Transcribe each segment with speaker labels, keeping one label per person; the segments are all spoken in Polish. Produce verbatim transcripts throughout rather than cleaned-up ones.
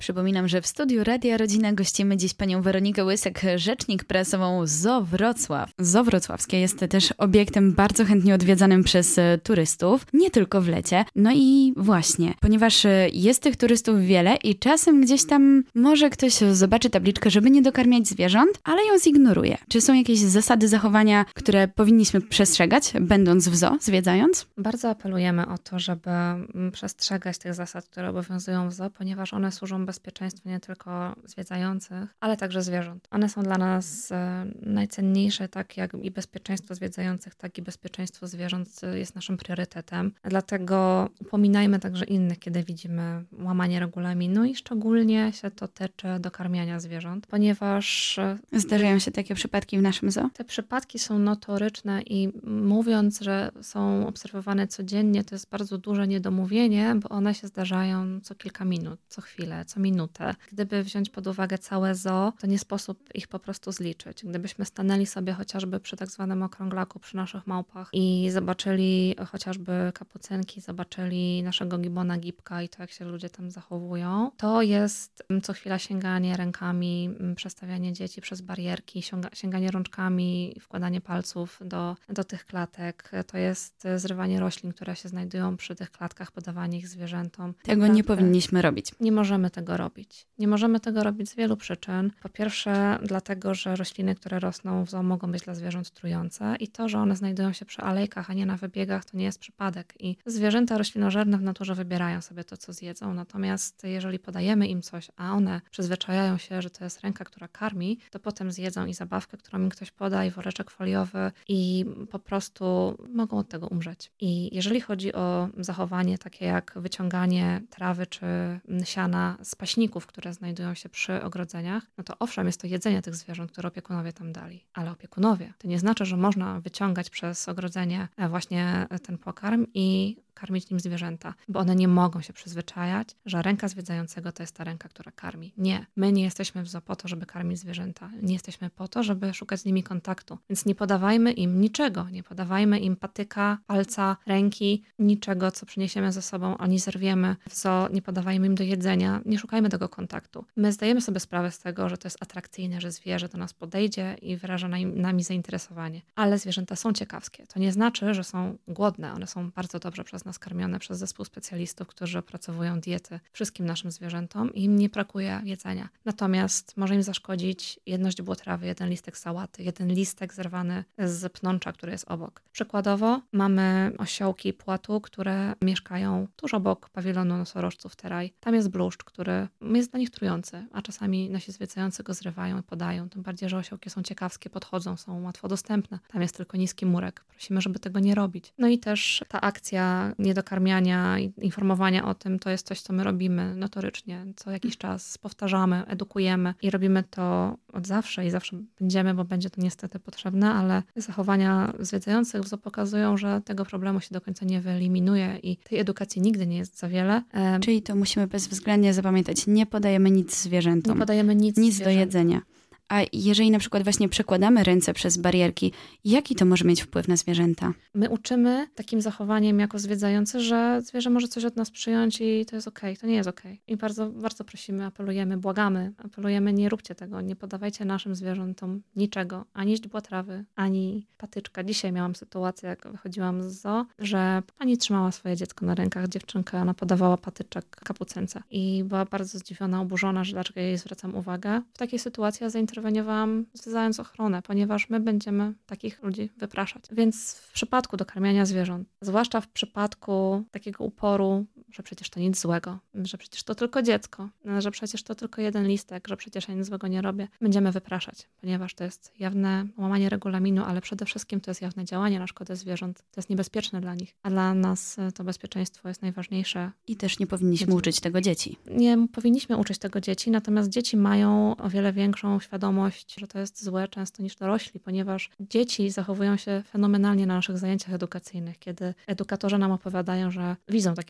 Speaker 1: Przypominam, że w studiu Radia Rodzina gościmy dziś panią Weronikę Łysek, rzecznik prasową Z O O Wrocław. Z O O Wrocławskie jest też obiektem bardzo chętnie odwiedzanym przez turystów, nie tylko w lecie. No i właśnie, ponieważ jest tych turystów wiele i czasem gdzieś tam może ktoś zobaczy tabliczkę, żeby nie dokarmiać zwierząt, ale ją zignoruje. Czy są jakieś zasady zachowania, które powinniśmy przestrzegać, będąc w zoo, zwiedzając?
Speaker 2: Bardzo apelujemy o to, żeby przestrzegać tych zasad, które obowiązują w zoo, ponieważ one służą bezpieczeństwu nie tylko zwiedzających, ale także zwierząt. One są dla nas najcenniejsze, tak jak i bezpieczeństwo zwiedzających, tak i bezpieczeństwo zwierząt jest naszym priorytetem. Dlatego upominajmy także innych, kiedy widzimy łamanie regulaminu i szczególnie się to tyczy dokarmiania zwierząt, ponieważ
Speaker 1: Zdarzają się takie przypadki w naszym zoo?
Speaker 2: Te przypadki są notoryczne i mówiąc, że są obserwowane codziennie, to jest bardzo duże niedomówienie, bo one się zdarzają co kilka minut, co chwilę, co minutę. Gdyby wziąć pod uwagę całe zoo, to nie sposób ich po prostu zliczyć. Gdybyśmy stanęli sobie chociażby przy tak zwanym okrąglaku, przy naszych małpach i zobaczyli chociażby kapucynki, zobaczyli naszego gibona gibka i to, jak się ludzie tam zachowują, to jest co chwila sięganie rękami, przestawianie dzieci przez barierki, sięganie rączkami, wkładanie palców do, do tych klatek. To jest zrywanie roślin, które się znajdują przy tych klatkach, podawanie ich zwierzętom.
Speaker 1: Tego nie powinniśmy robić.
Speaker 2: Nie możemy tego robić. Nie możemy tego robić z wielu przyczyn. Po pierwsze dlatego, że rośliny, które rosną w zoo, mogą być dla zwierząt trujące i to, że one znajdują się przy alejkach, a nie na wybiegach, to nie jest przypadek. I zwierzęta roślinożerne w naturze wybierają sobie to, co zjedzą. Natomiast jeżeli podajemy im coś, a one przyzwyczajają się, że to jest ręka, która karmi, to potem zjedzą i zabawkę, którą im ktoś poda, i woreczek foliowy i po prostu mogą od tego umrzeć. I jeżeli chodzi o zachowanie takie jak wyciąganie trawy czy siana z paśników, które znajdują się przy ogrodzeniach, no to owszem, jest to jedzenie tych zwierząt, które opiekunowie tam dali. Ale opiekunowie, to nie znaczy, że można wyciągać przez ogrodzenie właśnie ten pokarm i karmić nim zwierzęta, bo one nie mogą się przyzwyczajać, że ręka zwiedzającego to jest ta ręka, która karmi. Nie. My nie jesteśmy w zoo po to, żeby karmić zwierzęta. Nie jesteśmy po to, żeby szukać z nimi kontaktu. Więc nie podawajmy im niczego. Nie podawajmy im patyka, palca, ręki, niczego, co przyniesiemy ze sobą, ani zerwiemy w zoo. Nie podawajmy im do jedzenia. Nie szukajmy tego kontaktu. My zdajemy sobie sprawę z tego, że to jest atrakcyjne, że zwierzę do nas podejdzie i wyraża nami zainteresowanie. Ale zwierzęta są ciekawskie. To nie znaczy, że są głodne. One są bardzo dobrze przez nas karmione przez zespół specjalistów, którzy opracowują diety wszystkim naszym zwierzętom i im nie brakuje jedzenia. Natomiast może im zaszkodzić jedno źdźbło trawy, jeden listek sałaty, jeden listek zerwany z pnącza, który jest obok. Przykładowo mamy osiołki płatu, które mieszkają tuż obok pawilonu nosorożców Teraj. Tam jest bluszcz, który jest dla nich trujący, a czasami nasi zwiedzający go zrywają i podają. Tym bardziej, że osiołki są ciekawskie, podchodzą, są łatwo dostępne. Tam jest tylko niski murek. Prosimy, żeby tego nie robić. No i też ta akcja niedokarmiania i informowania o tym, to jest coś, co my robimy notorycznie. Co jakiś czas powtarzamy, edukujemy i robimy to od zawsze i zawsze będziemy, bo będzie to niestety potrzebne, ale zachowania zwiedzających w zoo pokazują, że tego problemu się do końca nie wyeliminuje i tej edukacji nigdy nie jest za wiele.
Speaker 1: Czyli to musimy bezwzględnie zapamiętać. Nie podajemy nic zwierzętom.
Speaker 2: Nie podajemy nic
Speaker 1: Nic
Speaker 2: zwierzętom.
Speaker 1: do jedzenia. A jeżeli na przykład właśnie przekładamy ręce przez barierki, jaki to może mieć wpływ na zwierzęta?
Speaker 2: My uczymy takim zachowaniem jako zwiedzający, że zwierzę może coś od nas przyjąć i to jest okej, to nie jest okej. I bardzo, bardzo prosimy, apelujemy, błagamy, apelujemy, nie róbcie tego, nie podawajcie naszym zwierzętom niczego, ani źdźbła trawy, ani patyczka. Dzisiaj miałam sytuację, jak wychodziłam z zoo, że pani trzymała swoje dziecko na rękach, dziewczynka, ona podawała patyczek kapucynce i była bardzo zdziwiona, oburzona, że dlaczego jej zwracam uwagę. W takiej sytuacji ja zainteresowałam interweniowałam wzywając ochronę, ponieważ my będziemy takich ludzi wypraszać. Więc w przypadku dokarmiania zwierząt, zwłaszcza w przypadku takiego uporu, że przecież to nic złego, że przecież to tylko dziecko, że przecież to tylko jeden listek, że przecież ja nic złego nie robię, będziemy wypraszać, ponieważ to jest jawne łamanie regulaminu, ale przede wszystkim to jest jawne działanie na szkodę zwierząt. To jest niebezpieczne dla nich, a dla nas to bezpieczeństwo jest najważniejsze.
Speaker 1: I też nie powinniśmy uczyć tego dzieci.
Speaker 2: Nie powinniśmy uczyć tego dzieci, natomiast dzieci mają o wiele większą świadomość, że to jest złe często niż dorośli, ponieważ dzieci zachowują się fenomenalnie na naszych zajęciach edukacyjnych, kiedy edukatorzy nam opowiadają, że widzą takie sytuacje,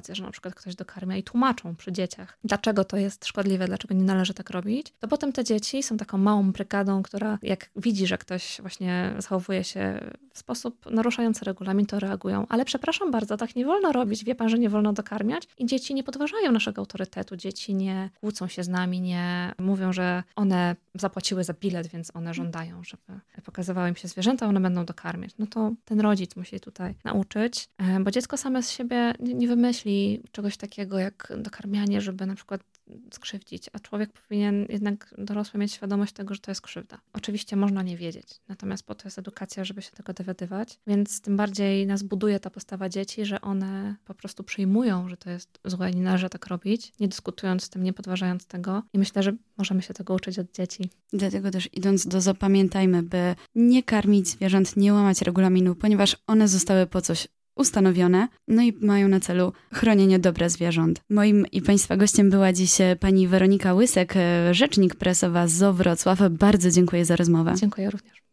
Speaker 2: sytuacje, że na przykład ktoś dokarmia i tłumaczą przy dzieciach, dlaczego to jest szkodliwe, dlaczego nie należy tak robić, to potem te dzieci są taką małą brygadą, która jak widzi, że ktoś właśnie zachowuje się w sposób naruszający regulamin, to reagują. Ale przepraszam bardzo, tak nie wolno robić, wie pan, że nie wolno dokarmiać i dzieci nie podważają naszego autorytetu, dzieci nie kłócą się z nami, nie mówią, że one zapłaciły za bilet, więc one żądają, żeby pokazywały im się zwierzęta, one będą dokarmiać. No to ten rodzic musi tutaj nauczyć, bo dziecko same z siebie nie wymyśli czegoś takiego jak dokarmianie, żeby na przykład skrzywdzić, a człowiek powinien jednak dorosły mieć świadomość tego, że to jest krzywda. Oczywiście można nie wiedzieć, natomiast po to jest edukacja, żeby się tego dowiadywać, więc tym bardziej nas buduje ta postawa dzieci, że one po prostu przyjmują, że to jest złe i nie należy tak robić, nie dyskutując z tym, nie podważając tego i myślę, że możemy się tego uczyć od dzieci.
Speaker 1: Dlatego też idąc do zapamiętajmy, by nie karmić zwierząt, nie łamać regulaminu, ponieważ one zostały po coś ustanowione, no i mają na celu chronienie dobra zwierząt. Moim i Państwa gościem była dziś pani Weronika Łysek, rzecznik prasowa z Zoo Wrocław. Bardzo dziękuję za rozmowę.
Speaker 2: Dziękuję również.